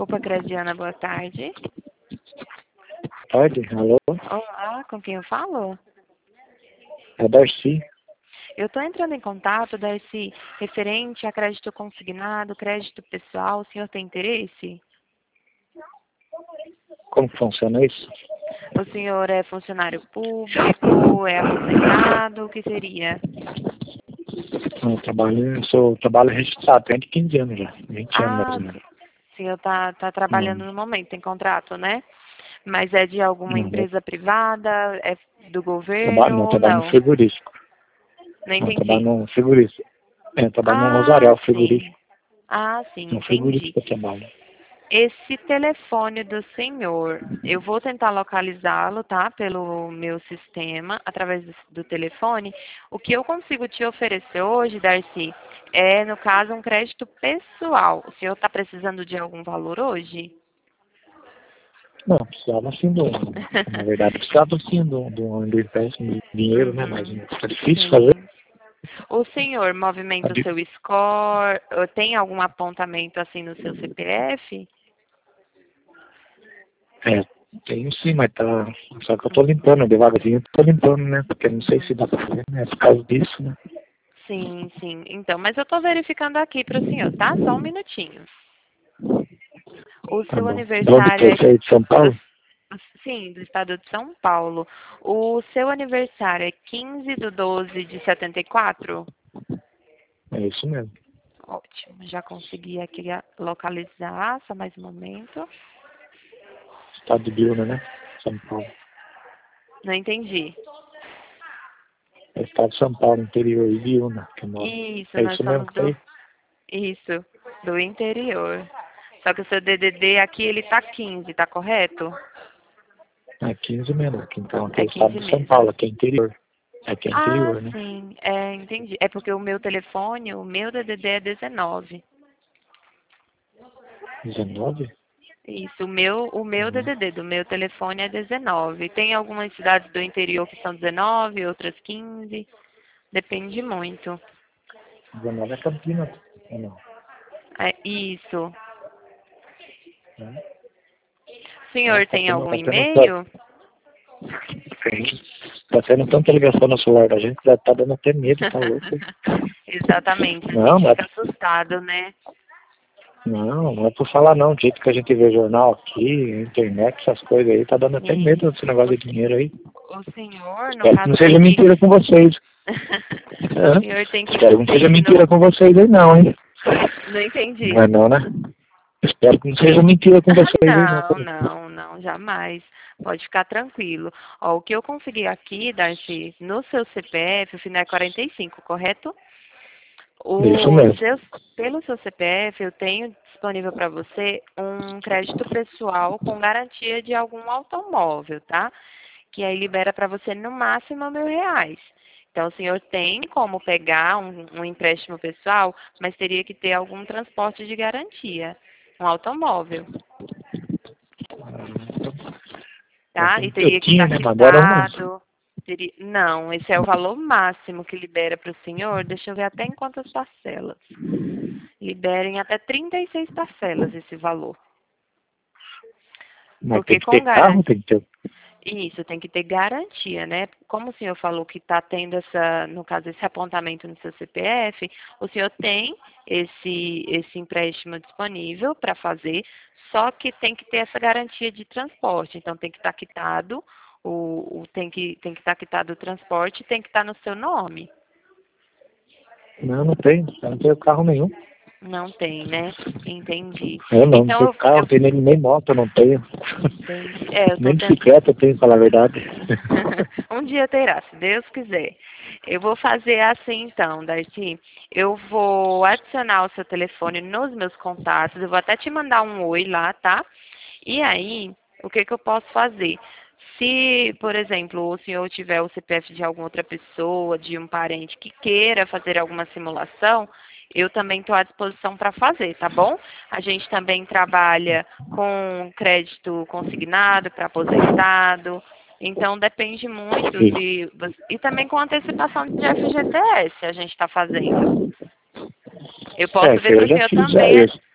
Opa, Crediana, boa tarde. Tarde, alô? Olá, com quem eu falo? É Darcy. Eu estou entrando em contato, Darcy, referente a crédito consignado, crédito pessoal. O senhor tem interesse? Como funciona isso? O senhor é funcionário público, é aposentado, o que seria? Eu sou trabalho registrado, tenho de 15 anos já, 20 anos mais Ah, ou menos. o senhor tá trabalhando Hum, no momento, tem contrato, né? Mas é de alguma não, empresa privada, é do trabalho, governo não, ou trabalho no não? frigorífico. Não Não, trabalho entendi. no frigorífico. Trabalho no Ah, Rosarel, frigorífico. sim. Ah, sim, No entendi. frigorífico eu trabalho. Esse telefone do senhor, eu vou tentar localizá-lo, tá? Pelo meu sistema, através do telefone. O que eu consigo te oferecer hoje, Darcy, é, no caso, um crédito pessoal. O senhor está precisando de algum valor hoje? Não, precisava sim na verdade, precisava sim do empréstimo de dinheiro, né? Mas Uhum, tá difícil fazer. sim. O senhor Tá movimenta o di- seu score? Ou tem algum apontamento assim no seu CPF? É, tenho sim, mas tá. Só que eu tô limpando, devagarzinho eu tô limpando, né? Porque não sei se dá pra fazer, né? Por causa disso, né? Sim, sim. Então, mas eu estou verificando aqui para o senhor, tá? Só um minutinho. O Tá seu bom. De onde que aniversário é é isso aí? De São Paulo? sim, do estado de São Paulo. O seu aniversário é 15/12/74? É isso mesmo. Ótimo, já consegui aqui localizar, só mais um momento. Estado de Biúna, né? São Paulo. Não entendi. É estado de São Paulo, interior, e Biúna, que eu moro. Isso, É nós isso mesmo somos que tá aí? isso, do interior. Só que o seu DDD aqui, ele tá 15, tá correto? É 15 mesmo. Aqui, então, aqui é É o estado 15 de São mesmo. Paulo, aqui é interior. Aqui é Ah, interior, né? sim, entendi. É porque o meu telefone, o meu DDD é 19. 19? Isso, o meu Uhum. DDD do meu telefone é 19. Tem algumas cidades do interior que são 19, outras 15. Depende muito. 19 é Campinas, ou não? É, isso. Né? O Nossa, senhor tem algum tá tendo, tá, e-mail? tá tendo tanta ligação no celular da gente que já tá dando até medo, tá louco? Exatamente, a Não, gente não é, fica assustado, né? não é por falar não. Do jeito que a gente vê jornal aqui, internet, essas coisas aí, tá dando até medo Isso. desse negócio de dinheiro aí. O senhor, no Espero que não caso, seja tem que. mentira com vocês. O É. senhor Espero que não tem seja que mentira com vocês aí não, hein? Não Não entendi. é não, né? Espero que não seja mentira com vocês aí não. Não, não, não, jamais. Pode ficar tranquilo. Ó, o que eu consegui aqui, Darcy, no seu CPF, o final é 45, correto? Isso O mesmo. seu, pelo seu CPF, eu tenho disponível para você um crédito pessoal com garantia de algum automóvel, tá? Que aí libera para você no máximo R$ 1.000. Então, o senhor tem como pegar um empréstimo pessoal, mas teria que ter algum transporte de garantia, um automóvel, tá? E Eu teria que tinha, estar né? Mas agora eu não. quitado. Não, esse é o valor máximo que libera para o senhor. Deixa eu ver até em quantas parcelas. Liberem até 36 parcelas esse valor. Mas tem Porque que ter com carro, garantia. tem que ter. Isso, tem que ter garantia, né? Como o senhor falou que está tendo essa, no caso, esse apontamento no seu CPF, o senhor tem esse empréstimo disponível para fazer, só que tem que ter essa garantia de transporte. Então tem que estar quitado, tem que estar quitado o transporte, tem que estar no seu nome. Não, não tem. Eu não tenho carro nenhum. Não tem, né? Entendi. Eu não Então tenho carro, não tenho nem moto, eu não tenho. entendi. É, eu estou Nem tentando. bicicleta eu tenho, pra falar a verdade. Um dia terá, se Deus quiser. Eu vou fazer assim então, Darcy. Eu vou adicionar o seu telefone nos meus contatos. Eu vou até te mandar um oi lá, tá? E aí, o que que eu posso fazer? Se, por exemplo, o senhor tiver o CPF de alguma outra pessoa, de um parente que queira fazer alguma simulação, eu também estou à disposição para fazer, tá bom? A gente também trabalha com crédito consignado para aposentado. Então depende muito se e também com antecipação de FGTS a gente está fazendo. Eu É, posso isso ver aí se eu o já senhor fiz, já também isso.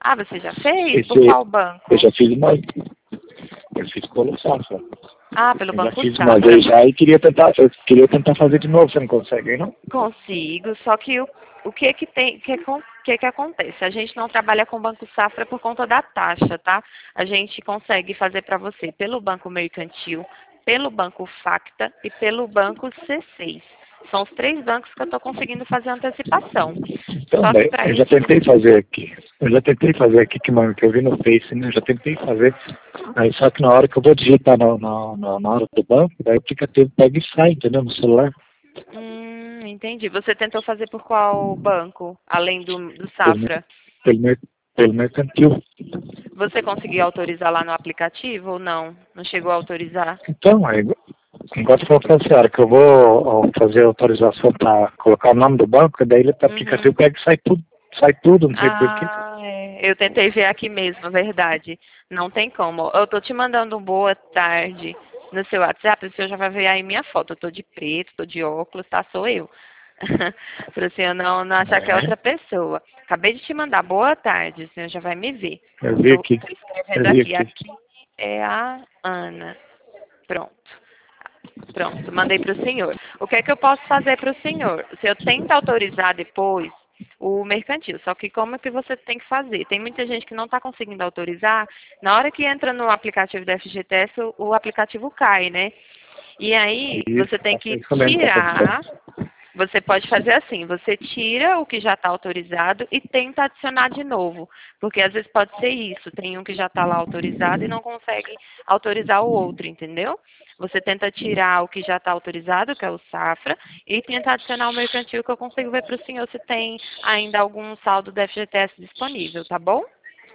Ah, você já fez? Por Esse, qual banco? eu já fiz uma. Eu fiz pelo Safra. Ah, pelo Eu já Banco fiz uma Safra. vez já e eu queria tentar fazer de novo. Você não consegue, não? Consigo, só que o que que tem, que acontece? A gente não trabalha com o Banco Safra por conta da taxa, tá? A gente consegue fazer para você pelo Banco Mercantil, pelo Banco Facta e pelo Banco C6. São os 3 bancos que eu estou conseguindo fazer antecipação. Então, Só que para eu já isso, tentei fazer aqui. Eu já tentei fazer aqui, que eu vi no Face, né? Eu já tentei fazer. Aí só que na hora que eu vou digitar na hora do banco, daí o aplicativo pega e sai, entendeu? No celular. entendi. Você tentou fazer por qual banco, além do Pelo, mer- Safra? pelo mercantil. Você conseguiu autorizar lá no aplicativo ou não? Não chegou a autorizar? Então, aí, igual você falou pra senhora, que eu vou fazer a autorização para colocar o nome do banco, daí ele o Uhum. aplicativo pega e sai tudo, não sei porquê. Ah, é. Eu tentei ver aqui mesmo, verdade. Não tem como. Eu tô te mandando um boa tarde no seu WhatsApp, o senhor já vai ver aí minha foto. Eu tô de preto, tô de óculos, tá? Sou eu. Para o senhor não achar que é É, outra pessoa. Acabei de te mandar boa tarde, o senhor já vai me ver. eu vi Estou aqui, escrevendo eu vi aqui. aqui. Aqui é a Ana. Pronto. Pronto, mandei para o senhor. O que é que eu posso fazer para o senhor? O senhor tenta autorizar depois o mercantil, só que como é que você tem que fazer? Tem muita gente que não está conseguindo autorizar, na hora que entra no aplicativo da FGTS, o aplicativo cai, né? E aí você tem que Isso mesmo que tá tirar. acontecendo. Você pode fazer assim, você tira o que já está autorizado e tenta adicionar de novo, porque às vezes pode ser isso, tem um que já está lá autorizado e não consegue autorizar o outro, entendeu? Você tenta tirar o que já está autorizado, que é o Safra, e tenta adicionar o mercantil, que eu consigo ver para o senhor se tem ainda algum saldo do FGTS disponível, tá bom?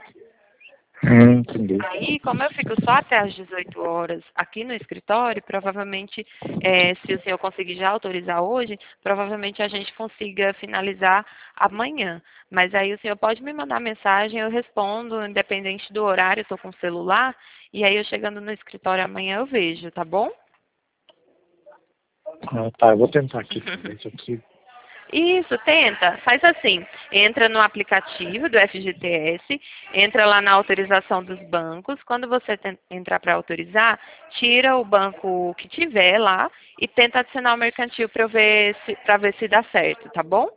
Entendi. Aí, como eu fico só até às 18 horas aqui no escritório, provavelmente, se o senhor conseguir já autorizar hoje, provavelmente a gente consiga finalizar amanhã. Mas aí o senhor pode me mandar mensagem, eu respondo, independente do horário, eu estou com o celular, e aí eu chegando no escritório amanhã eu vejo, tá bom? Ah, tá, eu vou tentar aqui, ver se eu consigo. Isso, tenta. Faz assim. Entra no aplicativo do FGTS, entra lá na autorização dos bancos. Quando você entrar para autorizar, tira o banco que tiver lá e tenta adicionar o mercantil para ver se dá certo, tá bom?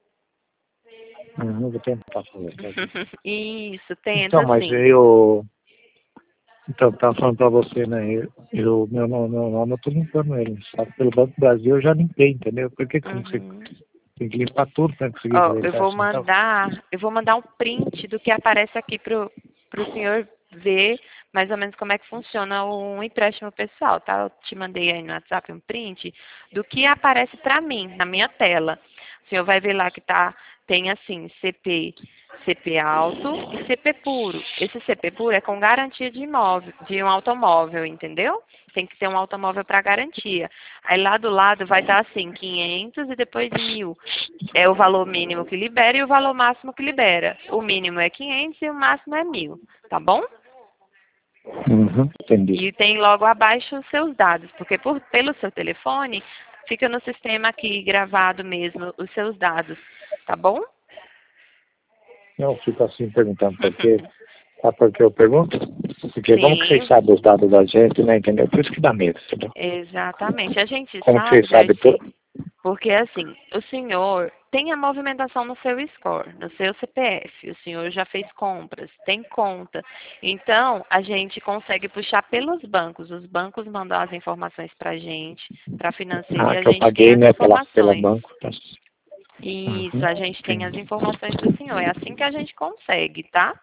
Eu vou tentar fazer, quer ver. Isso, Então, tenta mas sim. eu. Então, tava falando pra você, né? Meu nome eu tô limpando ele. Só que pelo Banco do Brasil eu já limpei, entendeu? Por que que não sei? Uhum. Tem que limpar tudo pra conseguir Ó, fazer teste, então. eu vou mandar um print do que aparece aqui pro senhor ver mais ou menos como é que funciona um empréstimo pessoal, tá? Eu te mandei aí no WhatsApp um print do que aparece para mim na minha tela. O senhor vai ver lá que tem assim, CP alto e CP puro. Esse CP puro é com garantia de imóvel, de um automóvel, entendeu? Tem que ter um automóvel para garantia. Aí lá do lado vai estar assim, 500 e depois 1.000 é o valor mínimo que libera e o valor máximo que libera. O mínimo é 500 e o máximo é 1.000, tá bom? Entendi. E tem logo abaixo os seus dados, porque pelo seu telefone fica no sistema aqui gravado mesmo os seus dados, tá bom? Eu fico assim perguntando porque. Sabe por que eu pergunto? Porque como que vocês Sim, sabem os dados da gente, né? Entendeu? Por isso que dá medo, entendeu? exatamente. A gente Como que sabe, vocês sabem Darcy, tudo? porque assim, o senhor tem a movimentação no seu score, no seu CPF, o senhor já fez compras, tem conta. Então, a gente consegue puxar pelos bancos. Os bancos mandam as informações para a gente, para a financeira, e Ah, a que eu gente tem paguei, as né, pela informações. banco. Tá? Isso, a gente tem as Entendi. informações do senhor. É assim que a gente consegue, tá?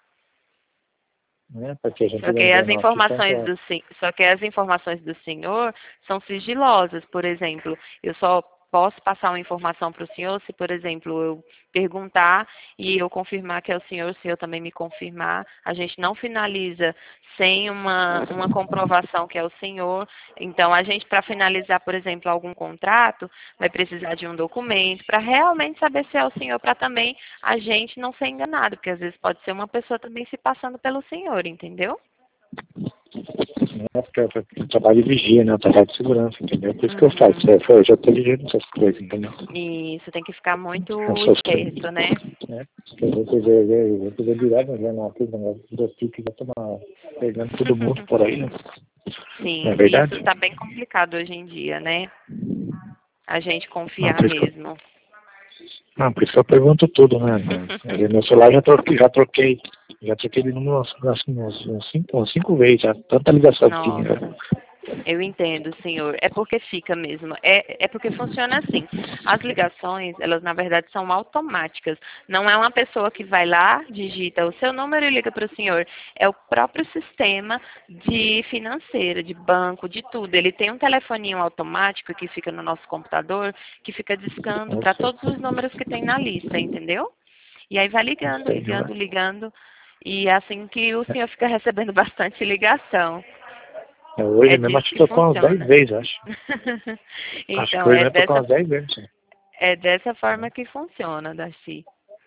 Né? Porque a gente vendendo aqui tanto. Só que as informações do senhor são sigilosas. Por exemplo, eu só posso passar uma informação para o senhor se, por exemplo, eu perguntar e eu confirmar que é o senhor também me confirmar. A gente não finaliza sem uma comprovação que é o senhor. Então, a gente, para finalizar, por exemplo, algum contrato, vai precisar de um documento para realmente saber se é o senhor, para também a gente não ser enganado, porque às vezes pode ser uma pessoa também se passando pelo senhor, entendeu? Né? Porque eu trabalho de vigia, né? Eu trabalho de segurança, entendeu? Por isso que eu faço. Eu já tô ligeiro nessas coisas, entendeu? Isso, tem que ficar muito Eu sou esperto, né? né? Eu vou fazer direto, né? Aquele negócio do que já tomar pegando todo mundo por aí, né? Não é Sim, isso verdade? está bem complicado hoje em dia, né? A gente Não, confiar por isso que mesmo. não, por isso que eu pergunto tudo, né? Meu celular já troquei de número umas cinco vezes, já, tanta ligação que tinha. Nossa. Eu entendo, senhor. É porque fica mesmo. É porque funciona assim. As ligações, elas na verdade são automáticas. Não é uma pessoa que vai lá, digita o seu número e liga para o senhor. É o próprio sistema de financeira, de banco, de tudo. Ele tem um telefoninho automático que fica no nosso computador, que fica discando Eu para sei, todos os números que tem na lista, entendeu? E aí vai eu ligando, sei, não é? ligando, ligando. E é assim que o senhor fica recebendo bastante ligação. Hoje É mesmo disso acho que que tocou umas 10 funciona. vezes, acho. Acho que Então, hoje mesmo tocou umas 10 vezes. Né? é dessa forma que funciona, Darcy.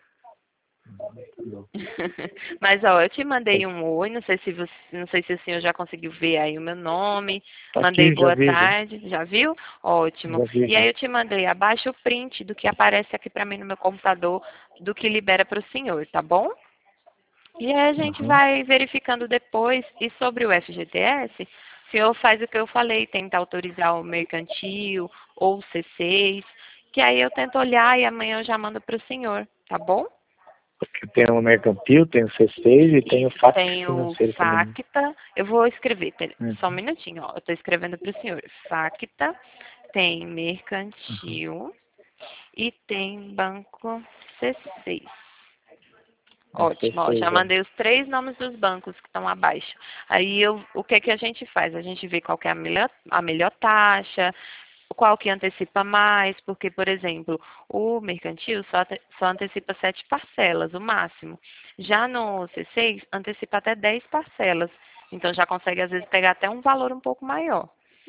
Mas, ó, eu te mandei um oi, não sei se o senhor já conseguiu ver aí o meu nome, Tá mandei aqui, já boa vi, tarde, já viu? Ótimo. já vi, E já. aí eu te mandei abaixo o print do que aparece aqui para mim no meu computador, do que libera para o senhor, tá bom? E aí a gente Uhum. vai verificando depois. E sobre o FGTS, o senhor faz o que eu falei, tenta autorizar o mercantil ou o C6, que aí eu tento olhar e amanhã eu já mando para o senhor, tá bom? Porque tem o mercantil, tem o C6 e tem o Isso, FAT tem o financeiro também. FACTA, eu vou escrever, Né? só um minutinho, ó, eu estou escrevendo para o senhor. FACTA, tem Uhum. mercantil e tem banco C6. É Ótimo, ó, já C6, é. mandei os 3 nomes dos bancos que estão abaixo. Aí o que que a gente faz? A gente vê qual que é a melhor taxa, qual que antecipa mais, porque, por exemplo, o mercantil só antecipa 7 parcelas, o máximo. Já no C6, antecipa até 10 parcelas. Então já consegue, às vezes, pegar até um valor um pouco maior.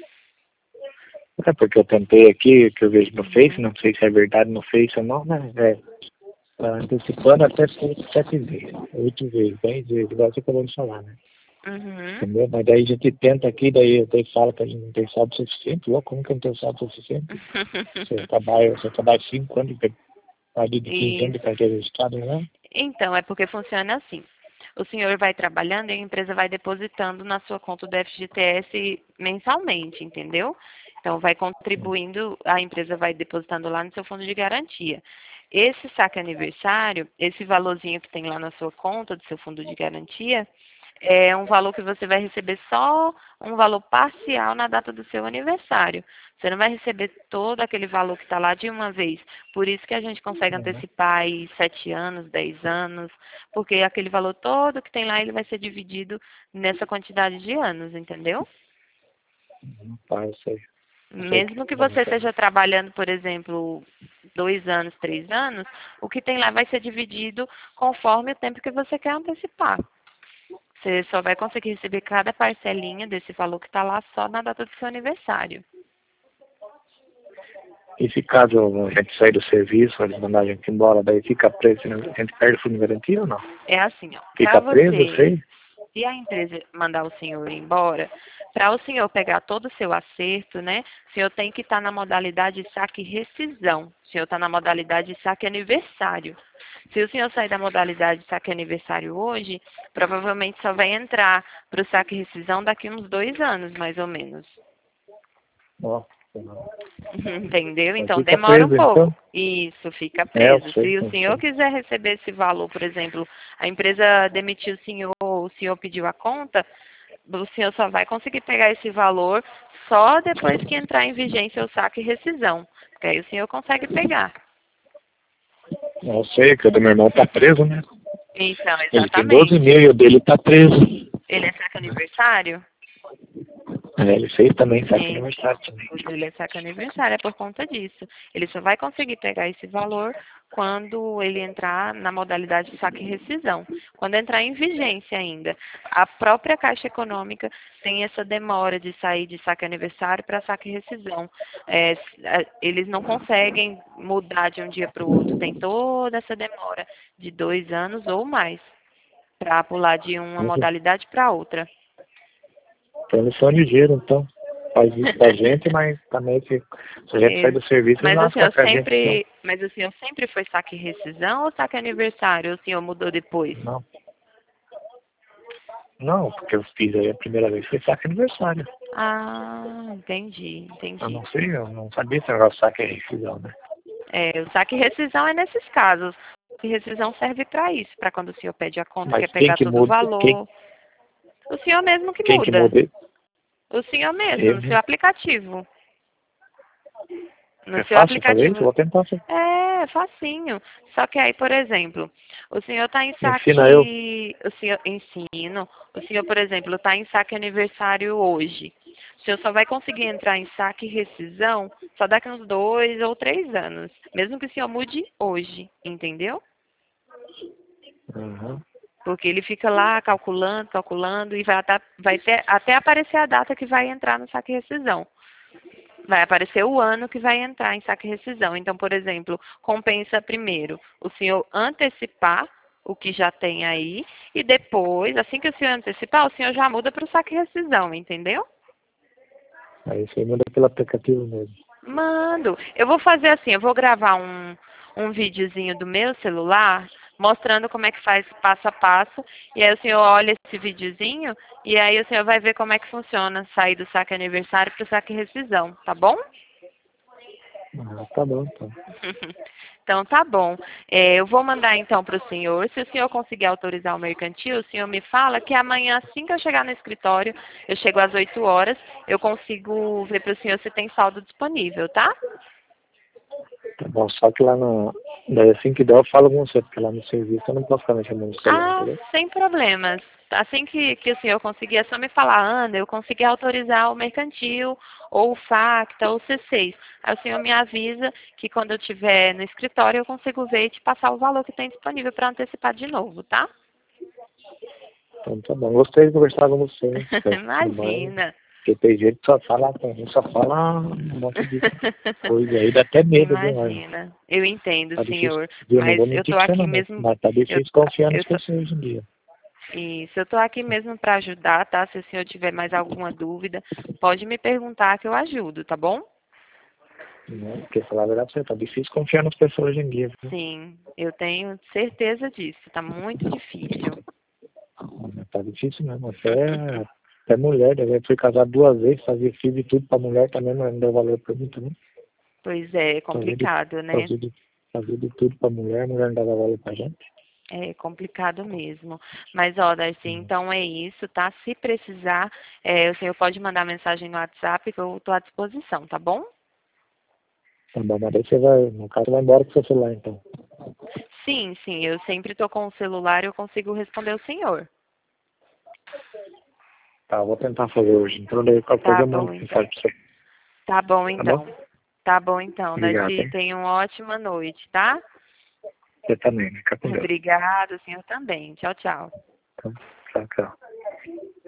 É porque eu tentei aqui, que eu vejo no Face, Uhum. não sei se é verdade no Face ou não, né? Tá antecipando até 7 vezes, 8 vezes, 10 vezes, igual você acabou de falar, né? Uhum. Entendeu? Mas daí a gente tenta aqui, daí até fala que a gente não tem saldo suficiente. Louco, como que eu não tenho saldo suficiente? Você trabalha 5 anos, ali de 15 anos de Isso. carteira registrada, né? Então, é porque funciona assim. O senhor vai trabalhando e a empresa vai depositando na sua conta do FGTS mensalmente, entendeu? Então, vai contribuindo, a empresa vai depositando lá no seu fundo de garantia. Esse saque aniversário, esse valorzinho que tem lá na sua conta do seu fundo de garantia, é um valor que você vai receber só um valor parcial na data do seu aniversário. Você não vai receber todo aquele valor que está lá de uma vez. Por isso que a gente consegue Uhum. antecipar aí 7 anos, 10 anos, porque aquele valor todo que tem lá, ele vai ser dividido nessa quantidade de anos, entendeu? Tá, eu sei. Eu sei que Mesmo que tá bom, você tá. esteja trabalhando, por exemplo, 2 anos, 3 anos, o que tem lá vai ser dividido conforme o tempo que você quer antecipar. Você só vai conseguir receber cada parcelinha desse valor que está lá só na data do seu aniversário. E se caso a gente sair do serviço, eles mandar a gente embora, daí fica preso, né? A gente perde o fundo de garantia ou não? É assim, ó, para Fica preso, eu você, sei. se a empresa mandar o senhor embora, para o senhor pegar todo o seu acerto, né, o senhor tem que estar na modalidade saque rescisão. O senhor está na modalidade saque aniversário. Se o senhor sair da modalidade saque aniversário hoje, provavelmente só vai entrar para o saque rescisão daqui uns 2 anos, mais ou menos. Nossa, não. Entendeu? Aí Então fica demora um preso, pouco. então. Isso, fica É, eu preso. sei, Se o eu senhor sei. quiser receber esse valor, por exemplo, a empresa demitiu o senhor pediu a conta, o senhor só vai conseguir pegar esse valor só depois que entrar em vigência o saque e rescisão. Porque aí o senhor consegue pegar. Eu sei que o do meu irmão tá preso, né? Então, Ele tem 12 exatamente. mil e o dele tá preso. Ele é saque aniversário? É, ele fez também, sabe que Então, aniversário também. o dele é saque aniversário, é por conta disso. Ele só vai conseguir pegar esse valor quando ele entrar na modalidade saque e rescisão. Quando entrar em vigência ainda. A própria Caixa Econômica tem essa demora de sair de saque aniversário para saque e rescisão. Eles não conseguem mudar de um dia para o outro. Tem toda essa demora de 2 anos ou mais para pular de uma Muito, modalidade para outra. Então eles são ligeiros, então. Faz isso pra gente, mas também se a gente sai do serviço, eles Mas assim, lascam a gente. mas o senhor sempre foi saque rescisão ou saque aniversário? Ou o senhor mudou depois? Não. Não, porque eu fiz aí a primeira vez, foi saque aniversário. Ah, entendi, Eu entendi. não sei, eu não sabia se era saque rescisão, né? O saque rescisão é nesses casos. O saque rescisão serve para isso, para quando o senhor pede a conta, Mas quer quem pegar que todo o muda? valor. O senhor mesmo que Quem que muda. muda? O senhor mesmo, Eu, no seu né? aplicativo. No É seu fácil fazer isso? aplicativo. Vou tentar fazer. É, facinho. Só que aí, por exemplo, o senhor está em Ensina eu. saque. O senhor ensino. O senhor, por exemplo, está em saque aniversário hoje. O senhor só vai conseguir entrar em saque rescisão só daqui uns 2 ou 3 anos. Mesmo que o senhor mude hoje, entendeu? Uhum. Porque ele fica lá calculando, calculando e vai ter, até aparecer a data que vai entrar no saque rescisão. Vai aparecer o ano que vai entrar em saque rescisão. Então, por exemplo, compensa primeiro o senhor antecipar o que já tem aí e depois, assim que o senhor antecipar, o senhor já muda para o saque rescisão, entendeu? Aí você muda pelo aplicativo mesmo. Mando. Eu vou fazer assim, eu vou gravar um videozinho do meu celular mostrando como é que faz passo a passo. E aí o senhor olha esse videozinho e aí o senhor vai ver como é que funciona sair do saque aniversário para o saque rescisão, tá bom? Ah, tá bom, então. Então tá bom. Eu vou mandar então para o senhor. Se o senhor conseguir autorizar o mercantil, o senhor me fala que amanhã, assim que eu chegar no escritório, eu chego às 8 horas, eu consigo ver para o senhor se tem saldo disponível, tá? Tá bom, só que lá no. Daí assim que der eu falo com você, porque lá no serviço eu não posso ficar mexendo no celular, Ah, entendeu? sem problemas. Assim que o senhor conseguir, é só me falar, Ana, eu consegui autorizar o mercantil, ou o FACTA, ou o C6. Aí o senhor me avisa que quando eu estiver no escritório eu consigo ver e te passar o valor que tem disponível para antecipar de novo, tá? Então tá bom. Gostei de conversar com você, hein? Mas, Imagina. porque tem gente que só fala um monte de coisa aí, dá até medo, viu? Mas Imagina. Eu entendo, tá difícil. senhor. Eu não Mas vou eu mentir tô pra você aqui não, mesmo. mas tá Eu, difícil confiar nas eu tô, pessoas hoje em dia. isso, eu tô aqui mesmo para ajudar, tá? Se o senhor tiver mais alguma dúvida, pode me perguntar que eu ajudo, tá bom? Né? Porque falar a verdade, pra você tá difícil confiar nas pessoas hoje em dia, viu? Sim, eu tenho certeza disso. Tá muito difícil. Tá difícil mesmo. Até mulher, né? Eu fui casado 2 vezes, fazia filho e tudo pra mulher também, mas não deu valor pra mim também. Pois é, Fazia de, complicado, né? fazia de, fazia de tudo pra mulher, a mulher não dava valor pra gente. É complicado mesmo. Mas, ó, Darcy, então é isso, tá? Se precisar, o senhor pode mandar mensagem no WhatsApp que eu tô à disposição, tá bom? Tá bom, mas daí você vai, no caso, vai embora com o seu celular, então. Sim, sim, eu sempre tô com o celular e eu consigo responder o senhor. Tá, vou tentar fazer hoje. Então daí qualquer coisa Tá eu mando bom, então. mensagem pra você. Tá bom, Tá bom? então. Tá bom, então. Obrigado, Darcy, hein? tenha uma ótima noite, tá? Você também, fica com Deus. Obrigada, o senhor também. Tchau, tchau. Então, tchau, tchau.